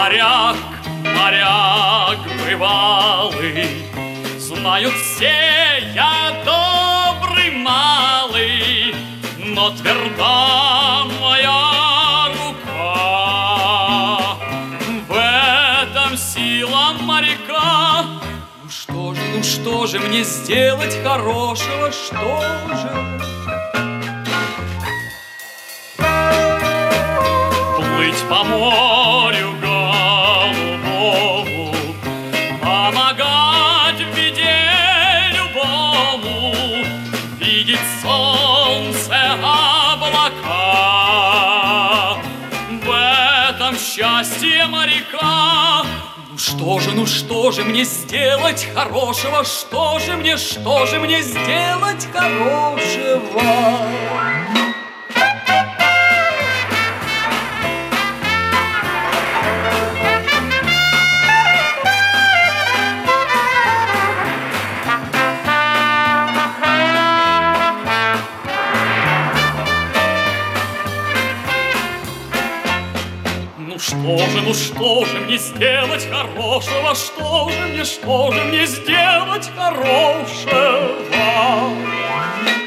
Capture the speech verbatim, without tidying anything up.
Моряк, моряк бывалый, знают все, я добрый малый, но тверда моя рука. В этом сила моряка. Ну что же, ну что же мне сделать хорошего, что же? Плыть по морю голубому, помогать в беде любому, видеть солнце, облака. В этом счастье моряка. Ну что же, ну что же мне сделать хорошего? Что же мне, что же мне сделать хорошего? Ну что же, ну что же мне сделать хорошего? Что же мне, что же мне сделать хорошего?